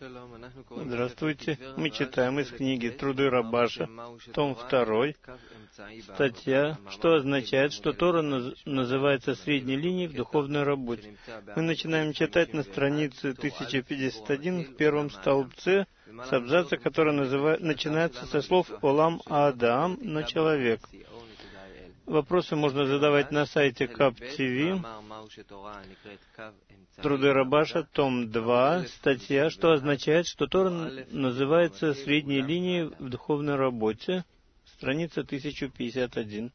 Здравствуйте. Мы читаем из книги «Труды Рабаша», том 2, статья, что означает, что Тора называется средней линией в духовной работе. Мы начинаем читать на странице 1051 в первом столбце с абзаца, который начинается со слов «Олам Аадам» на человек. Вопросы можно задавать на сайте КАП-ТВ. Труды Рабаша, том 2, статья, что означает, что Тора называется средней линией в духовной работе, страница 1051.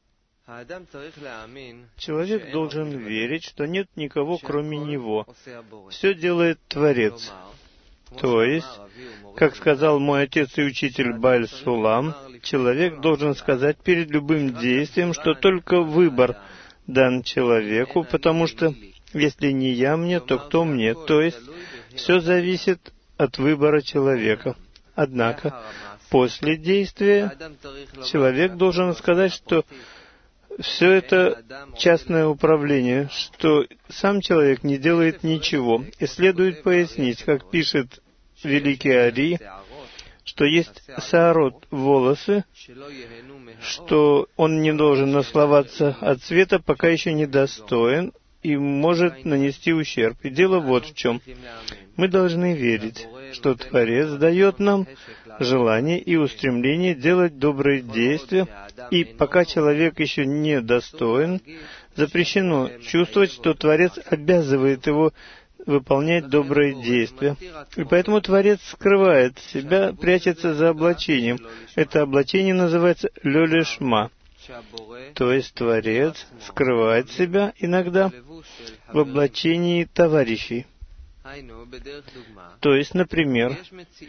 Человек должен верить, что нет никого, кроме него. Все делает Творец. То есть, как сказал мой отец и учитель Бааль Сулам, человек должен сказать перед любым действием, что только выбор дан человеку, потому что если не я мне, то кто мне? То есть, все зависит от выбора человека. Однако, после действия человек должен сказать, что все это частное управление, что сам человек не делает ничего. И следует пояснить, как пишет великий Ари, что есть саарот, волосы, что он не должен насловаться от цвета, пока еще не достоин, и может нанести ущерб. И дело вот в чем. Мы должны верить, что Творец дает нам желание и устремление делать добрые действия, и пока человек еще не достоин, запрещено чувствовать, что Творец обязывает его выполнять добрые действия. И поэтому Творец скрывает себя, прячется за облачением. Это облачение называется лёлешма. То есть Творец скрывает себя иногда в облачении товарищей. То есть, например,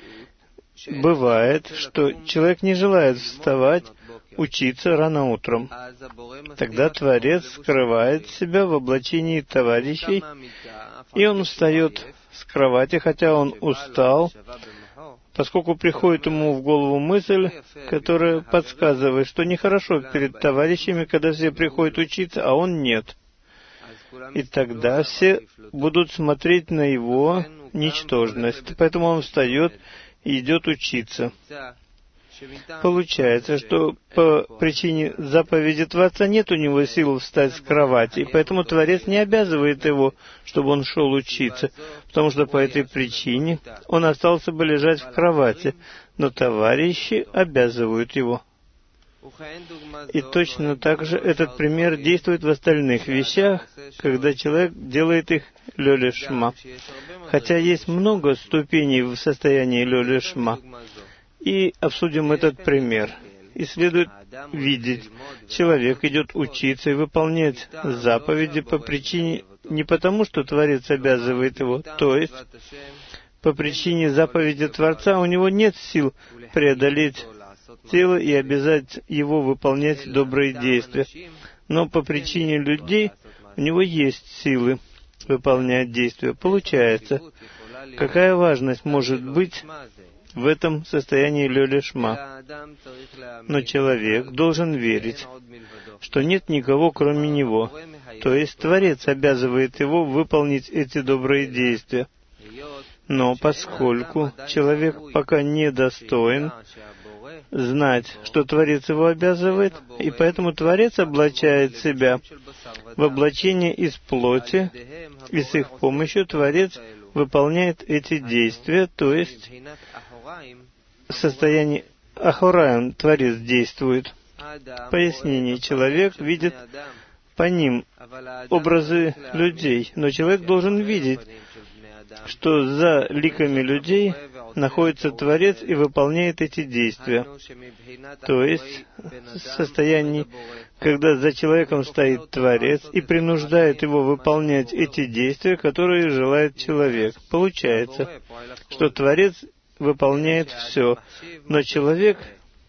бывает, что человек не желает вставать, учиться рано утром. Тогда Творец скрывает себя в облачении товарищей, и он встает с кровати, хотя он устал, поскольку приходит ему в голову мысль, которая подсказывает, что нехорошо перед товарищами, когда все приходят учиться, а он нет. И тогда все будут смотреть на его ничтожность. Поэтому он встает и идет учиться. Получается, что по причине заповеди Творца нет у него сил встать с кровати, и поэтому Творец не обязывает его, чтобы он шел учиться, потому что по этой причине он остался бы лежать в кровати, но товарищи обязывают его. И точно так же этот пример действует в остальных вещах, когда человек делает их лёлешма. Хотя есть много ступеней в состоянии лёлешма. И обсудим этот пример. И следует видеть, человек идет учиться и выполнять заповеди по причине, не потому, что Творец обязывает его, то есть по причине заповеди Творца у него нет сил преодолеть тело и обязать его выполнять добрые действия. Но по причине людей у него есть силы выполнять действия. Получается, какая важность может быть в этом состоянии лёлешма? Но человек должен верить, что нет никого, кроме него. То есть Творец обязывает его выполнить эти добрые действия. Но поскольку человек пока не достоин знать, что Творец его обязывает, и поэтому Творец облачает себя в облачение из плоти, и с их помощью Творец выполняет эти действия, то есть в состоянии ахораем Творец действует. Пояснение. Человек видит по ним образы людей, но человек должен видеть, что за ликами людей находится Творец и выполняет эти действия. То есть, в состоянии, когда за человеком стоит Творец и принуждает его выполнять эти действия, которые желает человек. Получается, что Творец выполняет все, но человек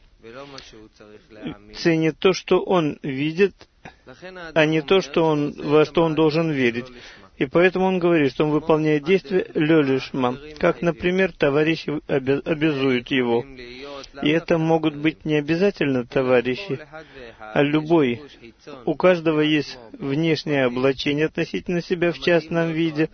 ценит то, что он видит, а не то, во что он должен верить. И поэтому он говорит, что он выполняет действия лёлешма, как, например, товарищи обязуют его. И это могут быть не обязательно товарищи, а любой. У каждого есть внешнее облачение относительно себя в частном виде,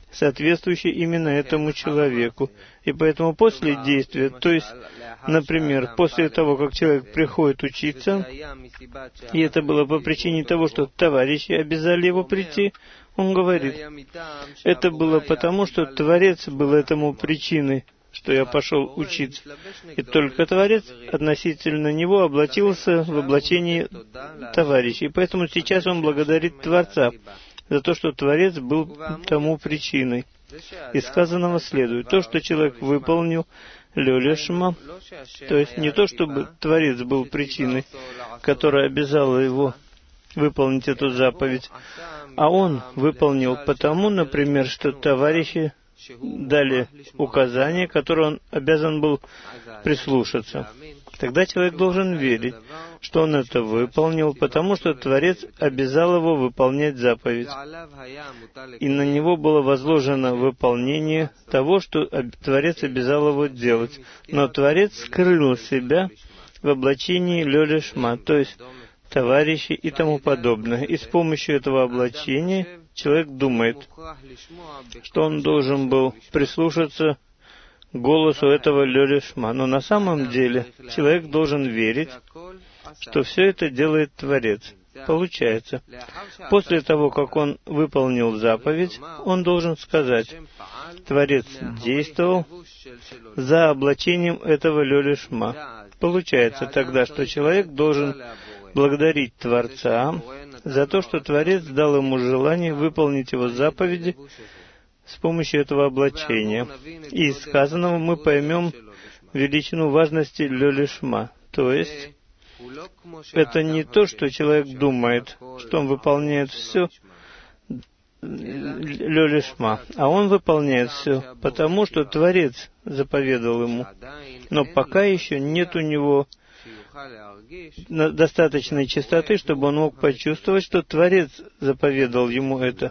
соответствующий именно этому человеку. И поэтому после действия, то есть, например, после того, как человек приходит учиться, и это было по причине того, что товарищи обязали его прийти, он говорит, это было потому, что Творец был этому причиной, что я пошел учиться. И только Творец относительно него облачился в облачении товарища. И поэтому сейчас он благодарит Творца за то, что Творец был тому причиной. Из сказанного следует то, что человек выполнил лёлешма, то есть не то, чтобы Творец был причиной, которая обязала его выполнить эту заповедь, а он выполнил потому, например, что товарищи дали указания, которые он обязан был прислушаться. Тогда человек должен верить, что он это выполнил, потому что Творец обязал его выполнять заповедь. И на него было возложено выполнение того, что Творец обязал его делать. Но Творец скрыл себя в облачении лёлешма, то есть товарищи и тому подобное. И с помощью этого облачения человек думает, что он должен был прислушаться к голосу этого лёлешма. Но на самом деле человек должен верить, что все это делает Творец. Получается, после того, как он выполнил заповедь, он должен сказать, Творец действовал за облачением этого лёлешма. Получается тогда, что человек должен благодарить Творца за то, что Творец дал ему желание выполнить его заповеди с помощью этого облачения. И из сказанного мы поймем величину важности лёлешма. То есть, это не то, что человек думает, что он выполняет все лёлешма, а он выполняет все, потому что Творец заповедал ему. Но пока еще нет у него достаточной чистоты, чтобы он мог почувствовать, что Творец заповедал ему это.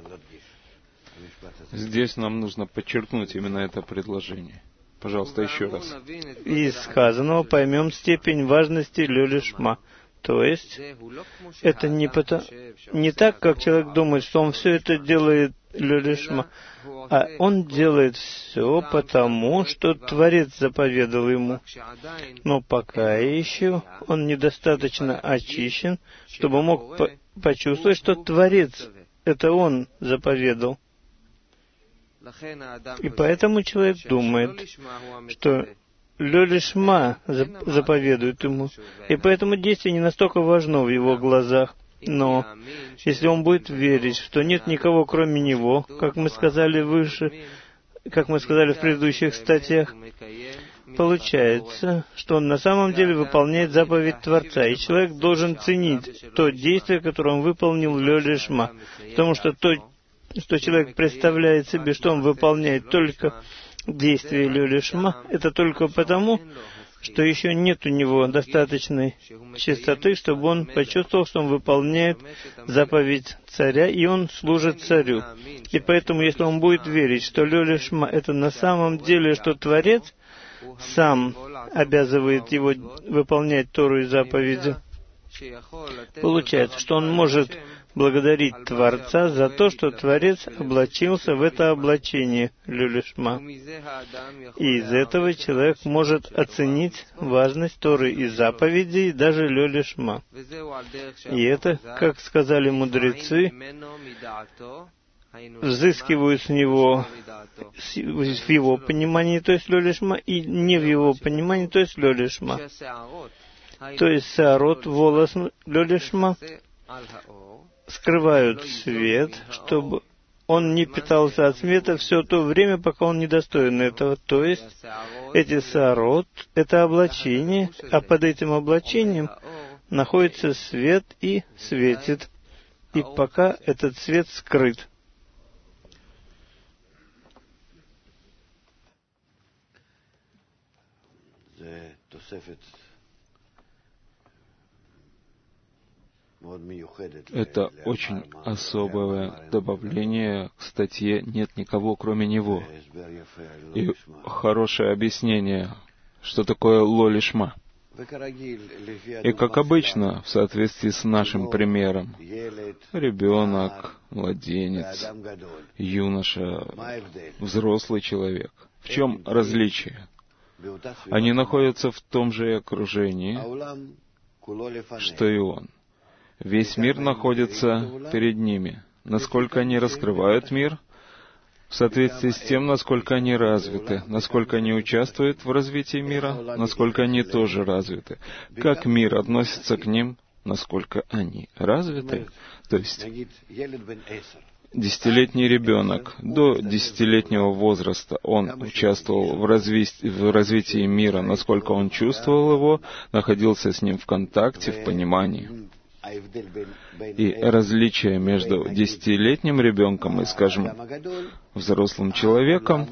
Здесь нам нужно подчеркнуть именно это предложение. Пожалуйста, еще раз. Из сказанного поймем степень важности лёлешма. То есть, это не так, как человек думает, что он все это делает лёлешма, а он делает все потому, что Творец заповедал ему. Но пока еще он недостаточно очищен, чтобы мог почувствовать, что Творец — это он заповедал. И поэтому человек думает, что лёлешма заповедует ему. И поэтому действие не настолько важно в его глазах. Но если он будет верить, что нет никого кроме него, как мы сказали выше, как мы сказали в предыдущих статьях, получается, что он на самом деле выполняет заповедь Творца, и человек должен ценить то действие, которое он выполнил лёлешма, потому что то, что человек представляет себе, что он выполняет только действие лёлешма, это только потому, что еще нет у него достаточной чистоты, чтобы он почувствовал, что он выполняет заповедь царя, и он служит царю. И поэтому, если он будет верить, что лёлешма — это на самом деле, что Творец сам обязывает его выполнять Тору и заповеди, получается, что он может благодарить Творца за то, что Творец облачился в это облачение лёлешма. И из этого человек может оценить важность Торы и заповедей, даже лёлешма. И это, как сказали мудрецы, взыскивают с него в его понимании, то есть лёлешма, и не в его понимании, то есть лёлешма. То есть саарот, волос лёлешма, скрывают свет, чтобы он не питался от света все то время, пока он недостоин этого. То есть, эти саарот — это облачение, а под этим облачением находится свет и светит. И пока этот свет скрыт. Это очень особое добавление к статье «Нет никого, кроме Него». И хорошее объяснение, что такое ло-лишма. И как обычно, в соответствии с нашим примером, ребенок, младенец, юноша, взрослый человек. В чем различие? Они находятся в том же окружении, что и он. Весь мир находится перед ними. Насколько они раскрывают мир, в соответствии с тем, насколько они развиты, насколько они участвуют в развитии мира, насколько они тоже развиты. Как мир относится к ним, насколько они развиты. То есть, 10-летний ребенок до 10-летнего возраста, он участвовал в развитии мира, насколько он чувствовал его, находился с ним в контакте, в понимании. И различие между 10-летним ребенком и, скажем, взрослым человеком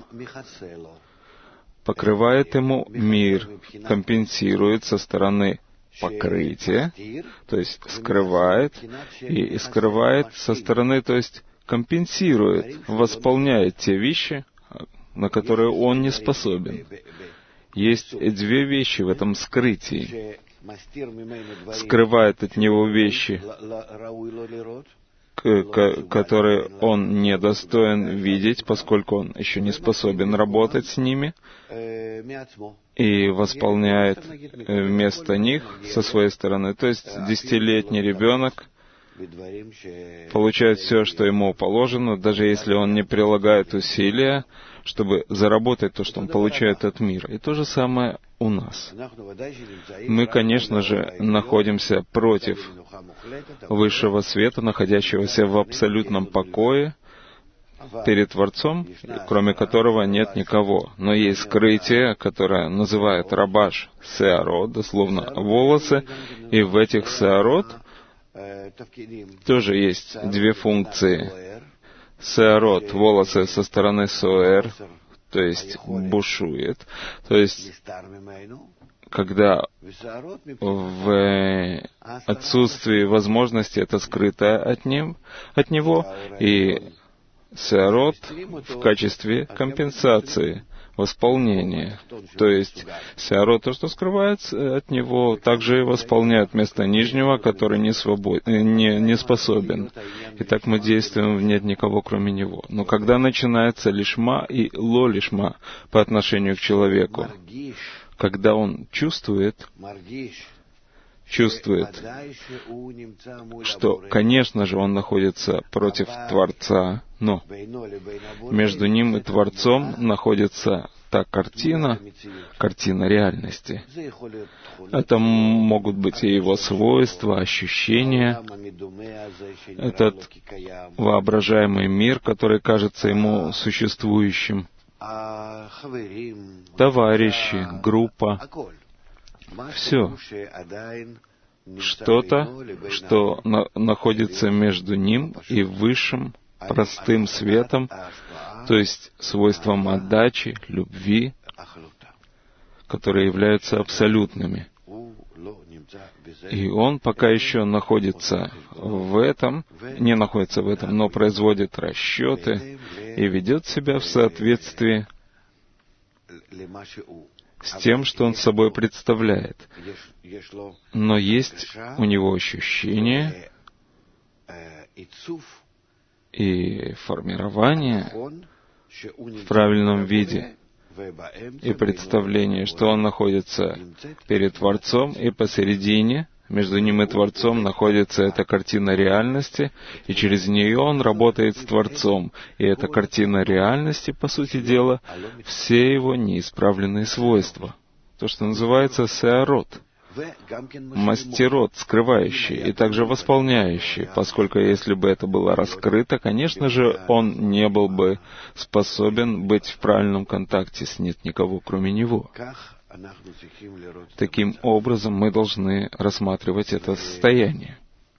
покрывает ему мир, компенсирует со стороны покрытия, то есть скрывает, и скрывает со стороны, то есть компенсирует, восполняет те вещи, на которые он не способен. Есть две вещи в этом скрытии. Скрывает от него вещи, которые он недостоин видеть, поскольку он еще не способен работать с ними, и восполняет вместо них со своей стороны. То есть 10-летний ребенок получает все, что ему положено, даже если он не прилагает усилия, чтобы заработать то, что он получает от мира. И то же самое у нас. Мы, конечно же, находимся против высшего света, находящегося в абсолютном покое перед Творцом, кроме которого нет никого. Но есть скрытие, которое называют рабаш сеарот, дословно волосы, и в этих сеарот тоже есть две функции. Сеарот, волосы со стороны соэр, то есть бушует, то есть когда в отсутствии возможности это скрыто от него, и сеарот в качестве компенсации, восполнения. То есть сеарот, то, что скрывается от него, также восполняет вместо нижнего, который не способен. Итак, мы действуем, нет никого, кроме него. Но когда начинается лишма и ло-лишма по отношению к человеку, когда он чувствует, что, конечно же, он находится против Творца, но между ним и Творцом находится та картина реальности. Это могут быть и его свойства, ощущения, этот воображаемый мир, который кажется ему существующим, товарищи, группа, все. Что-то, что находится между ним и высшим, простым светом, то есть свойством отдачи, любви, которые являются абсолютными. И он пока еще находится в этом, не находится в этом, но производит расчеты и ведет себя в соответствии с тем, что он собой представляет. Но есть у него ощущение и формирование в правильном виде, и представление, что он находится перед Творцом, и посередине, между ним и Творцом, находится эта картина реальности, и через нее он работает с Творцом. И эта картина реальности, по сути дела, все его неисправленные свойства. То, что называется сеарот, мастерот, скрывающий и также восполняющий, поскольку если бы это было раскрыто, конечно же, он не был бы способен быть в правильном контакте с нет никого, кроме него. Таким образом, мы должны рассматривать это состояние.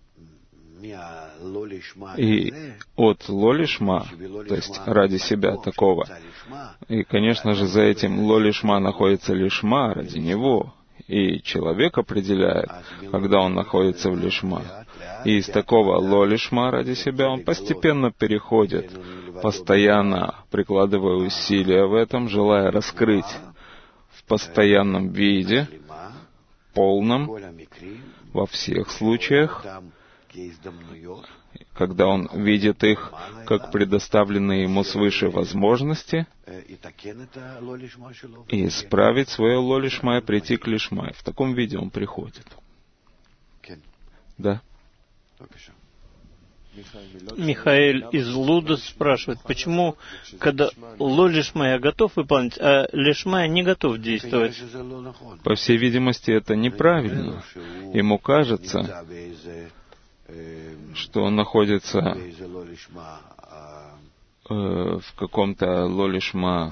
И от лолишма, то есть ради себя такого, и, конечно же, за этим лолишма находится лишма ради него, и человек определяет, когда он находится в лишма. И из такого лолишма ради себя он постепенно переходит, постоянно прикладывая усилия в этом, желая раскрыть в постоянном виде полном, во всех случаях, когда он видит их как предоставленные ему свыше возможности, и исправить свое лолишма и прийти к лишма. В таком виде он приходит. Да. Михаэль из Луда спрашивает, почему, когда лолишма я готов выполнить, а лишма я не готов действовать? По всей видимости, это неправильно. Ему кажется, что он находится в каком-то лолишма.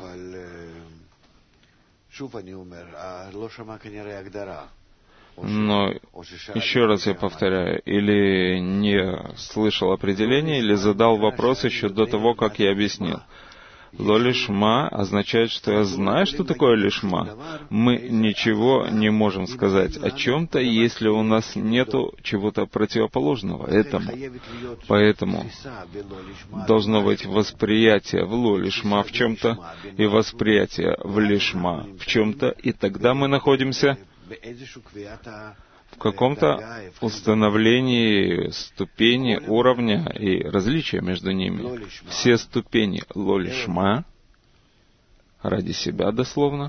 Но еще раз я повторяю, или не слышал определения, или задал вопрос еще до того, как я объяснил. Лолишма означает, что я знаю, что такое лишма. Мы ничего не можем сказать о чем-то, если у нас нету чего-то противоположного этому. Поэтому должно быть восприятие в лолишма в чем-то и восприятие в лишма в чем-то, и тогда мы находимся в каком-то установлении ступени, уровня и различия между ними. Все ступени лолишма, ради себя дословно,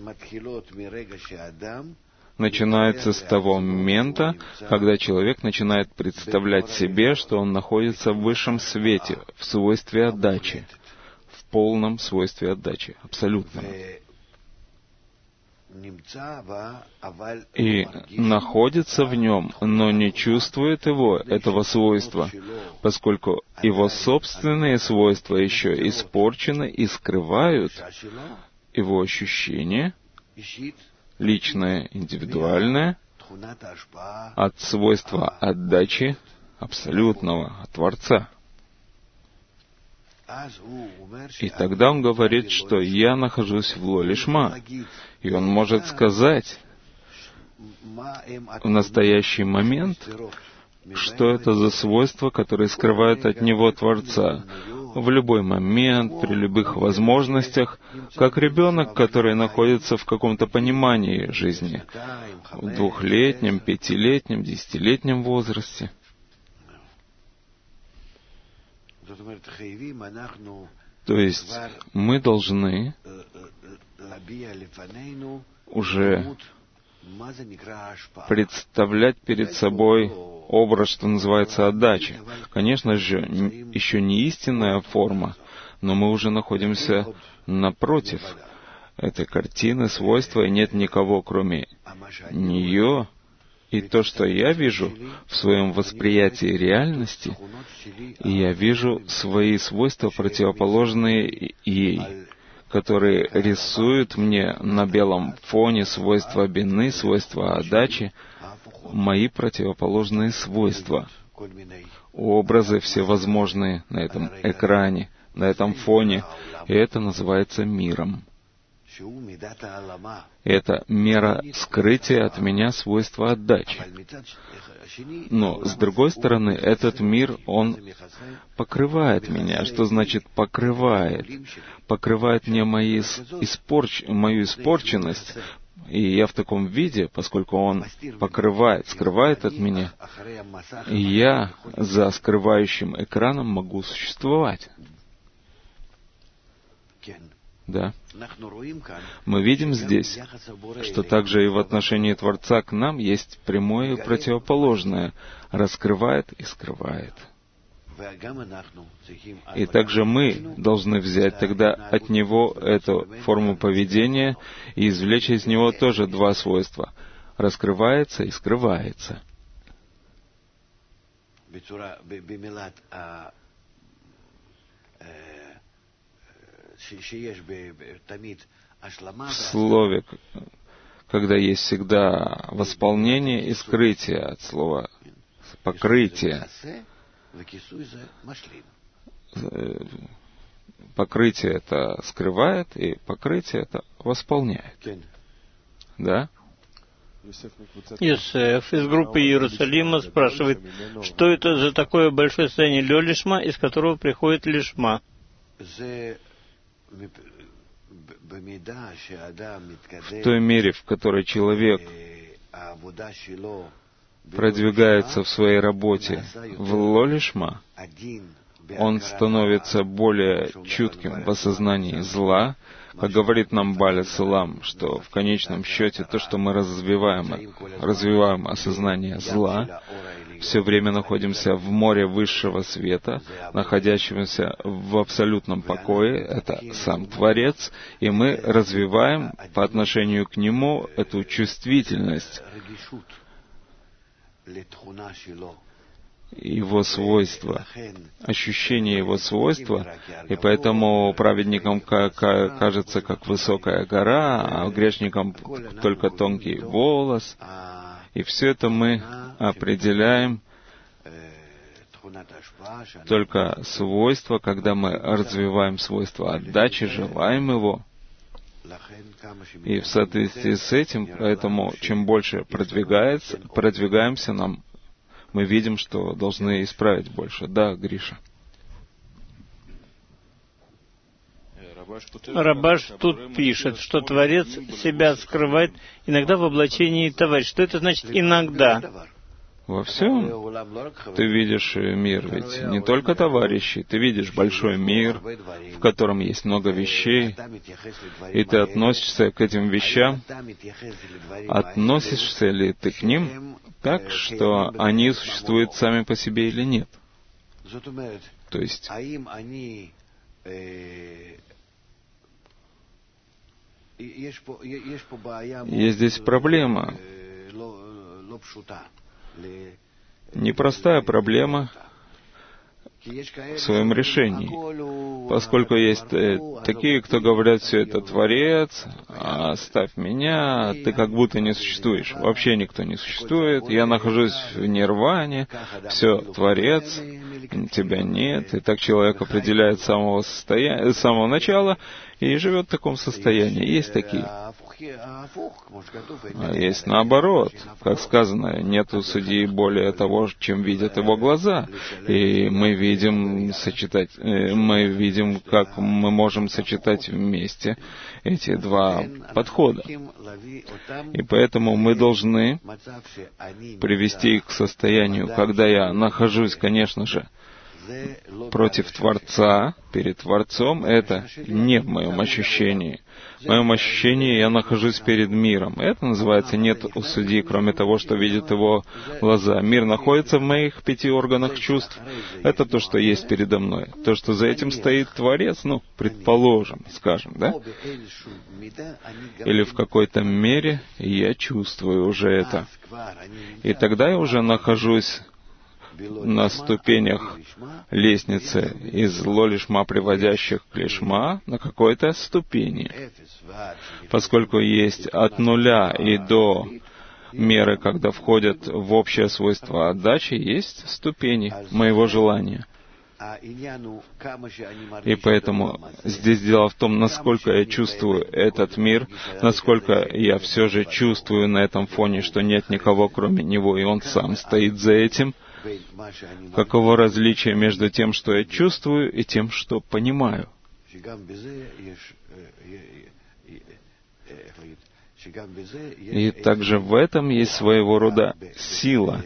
начинаются с того момента, когда человек начинает представлять себе, что он находится в высшем свете, в свойстве отдачи, в полном свойстве отдачи, абсолютном. И находится в нем, но не чувствует его, этого свойства, поскольку его собственные свойства еще испорчены и скрывают его ощущение, личное, индивидуальное, от свойства отдачи абсолютного, от Творца. И тогда он говорит, что я нахожусь в лолишма. И он может сказать в настоящий момент, что это за свойства, которые скрывают от него Творца. В любой момент, при любых возможностях, как ребенок, который находится в каком-то понимании жизни, в 2-летнем, 5-летнем, 10-летнем возрасте. То есть мы должны уже представлять перед собой образ, что называется, отдачи. Конечно же, еще не истинная форма, но мы уже находимся напротив этой картины, свойства, и нет никого, кроме нее. И то, что я вижу в своем восприятии реальности, и я вижу свои свойства, противоположные ей, которые рисуют мне на белом фоне свойства бины, свойства отдачи, мои противоположные свойства, образы всевозможные на этом экране, на этом фоне, и это называется миром. Это мера скрытия от меня свойства отдачи. Но, с другой стороны, этот мир, он покрывает меня. Что значит покрывает? Покрывает мне мою испорченность. И я в таком виде, поскольку он покрывает, скрывает от меня, и я за скрывающим экраном могу существовать. Да. Мы видим здесь, что также и в отношении Творца к нам есть прямое и противоположное, раскрывает и скрывает. И также мы должны взять тогда от него эту форму поведения и извлечь из него тоже два свойства — раскрывается и скрывается. В слове, когда есть всегда восполнение и скрытие, от слова покрытие. Покрытие это скрывает, и покрытие это восполняет. Да? Йосеф из группы Иерусалима спрашивает, что это за такое большое состояние лёлишма, из которого приходит лишма? В той мере, в которой человек продвигается в своей работе в ло-лишма, он становится более чутким в осознании зла, как говорит нам Баля Салам, что в конечном счете то, что мы развиваем осознание зла, все время находимся в море высшего света, находящемся в абсолютном покое, это сам Творец, и мы развиваем по отношению к Нему эту чувствительность, Его свойства, ощущение Его свойства, и поэтому праведникам кажется, как высокая гора, а грешникам только тонкий волос. И все это мы определяем только свойства, когда мы развиваем свойства отдачи, желаем Его. И в соответствии с этим, поэтому чем больше продвигаемся, мы видим, что должны исправить больше. Да, Гриша. Рабаш тут пишет, что Творец себя скрывает иногда в облачении товарища. Что это значит «иногда»? Во всем ты видишь мир, ведь не только товарищи, ты видишь большой мир, в котором есть много вещей, и ты относишься к этим вещам. Относишься ли ты к ним так, что они существуют сами по себе или нет? То есть, есть здесь проблема, непростая проблема в своем решении, поскольку есть такие, кто говорят, все это Творец, оставь меня, ты как будто не существуешь. Вообще никто не существует, я нахожусь в нирване, все Творец, тебя нет. И так человек определяет с самого начала и живет в таком состоянии. Есть такие. А есть наоборот. Как сказано, нету судьи более того, чем видят его глаза. И мы видим, как мы можем сочетать вместе эти два подхода. И поэтому мы должны привести их к состоянию, когда я нахожусь, конечно же, против Творца, перед Творцом, это не в моем ощущении. В моем ощущении я нахожусь перед миром. Это называется «нет у судьи, кроме того, что видят его глаза». Мир находится в моих 5 органах чувств. Это то, что есть передо мной. То, что за этим стоит Творец, предположим, скажем, да? Или в какой-то мере я чувствую уже это. И тогда я уже нахожусь на ступенях лестницы из ло-лишма, приводящих к лишма, на какой-то ступени. Поскольку есть от нуля и до меры, когда входят в общее свойство отдачи, есть ступени моего желания. И поэтому здесь дело в том, насколько я чувствую этот мир, насколько я все же чувствую на этом фоне, что нет никого кроме него, и он сам стоит за этим. Каково различие между тем, что я чувствую, и тем, что понимаю? И также в этом есть своего рода сила.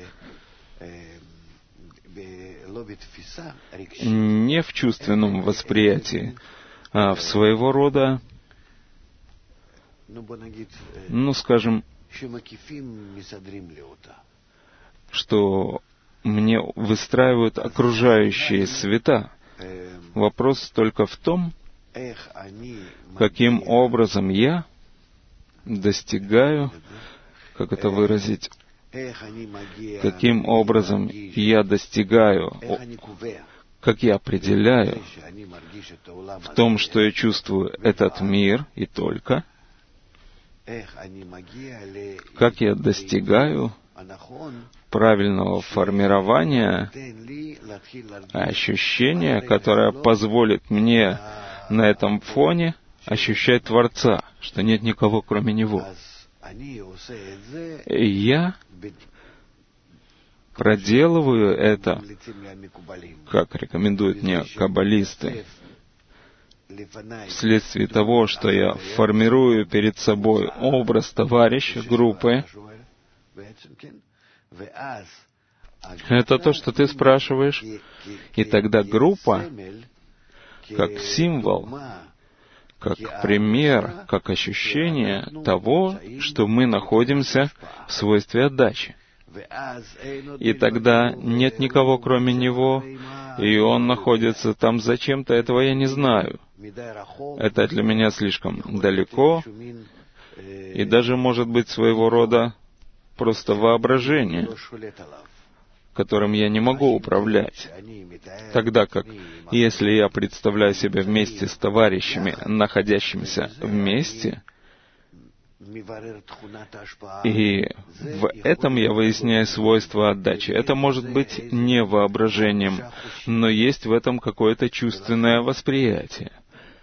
Не в чувственном восприятии, а в своего рода, скажем, что мне выстраивают окружающие света. Вопрос только в том, каким образом я достигаю, как это выразить, каким образом я достигаю, как я определяю в том, что я чувствую этот мир и только, как я достигаю правильного формирования ощущения, которое позволит мне на этом фоне ощущать Творца, что нет никого кроме Него. И я проделываю это, как рекомендуют мне каббалисты, вследствие того, что я формирую перед собой образ товарища, группы, Это то, что ты спрашиваешь. И тогда группа, как символ, как пример, как ощущение того, что мы находимся в свойстве отдачи. И тогда нет никого, кроме него, и он находится там зачем-то, этого я не знаю. Это для меня слишком далеко, и даже может быть своего рода просто воображение, которым я не могу управлять. Тогда как, если я представляю себя вместе с товарищами, находящимися вместе, и в этом я выясняю свойства отдачи. Это может быть не воображением, но есть в этом какое-то чувственное восприятие.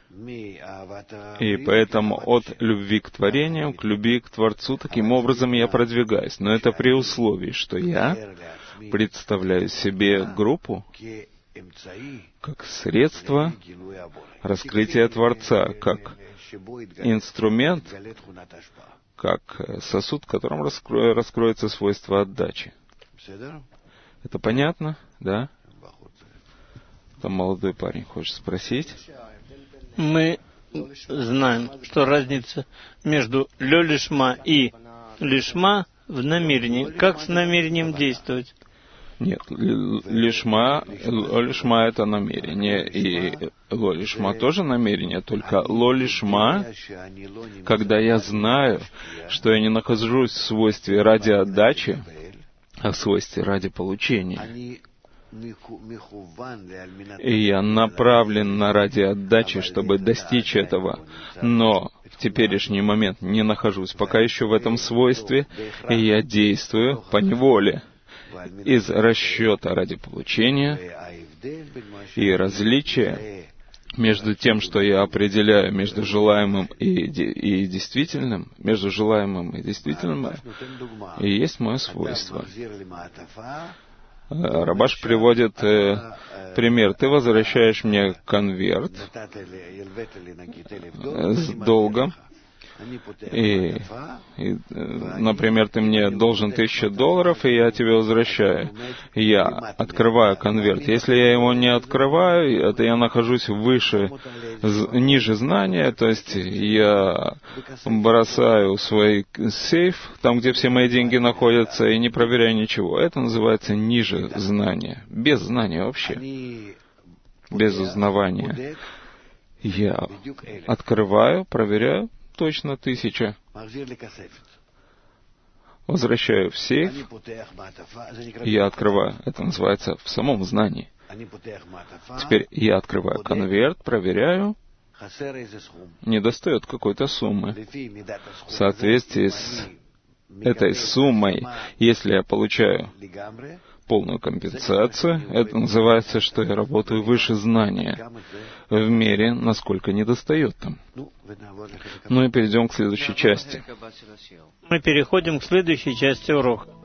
И поэтому от любви к творениям к любви к Творцу таким образом я продвигаюсь. Но это при условии, что я представляю себе группу как средство раскрытия Творца, как инструмент, как сосуд, в котором раскроется свойство отдачи. Это понятно? Да? Там молодой парень хочет спросить. Мы знаем, что разница между лё-лишма и лишма в намерении. Как с намерением действовать? Нет, лишма это намерение, и ло-лишма тоже намерение, только ло-лишма, когда я знаю, что я не нахожусь в свойстве ради отдачи, а в свойстве ради получения. И я направлен на ради отдачи, чтобы достичь этого, но в теперешний момент не нахожусь пока еще в этом свойстве, и я действую поневоле из расчета ради получения, и различие между тем, что я определяю между желаемым и действительным, между желаемым и действительным, и есть мое свойство. Рабаш приводит пример. Ты возвращаешь мне конверт с долгом, и, например, ты мне должен $1000, и я тебе возвращаю. Я открываю конверт. Если я его не открываю, это я нахожусь ниже знания, то есть я бросаю свой сейф, там, где все мои деньги находятся, и не проверяю ничего. Это называется ниже знания. Без знания вообще. Без узнавания. Я открываю, проверяю. Точно 1000. Возвращаю в сейф, я открываю. Это называется в самом знании. Теперь я открываю конверт, проверяю. Недостает какой-то суммы. В соответствии с этой суммой, если я получаю полную компенсацию, это называется, что я работаю выше знания, в мере, насколько недостает там. Ну и перейдем к следующей части. Мы переходим к следующей части урока.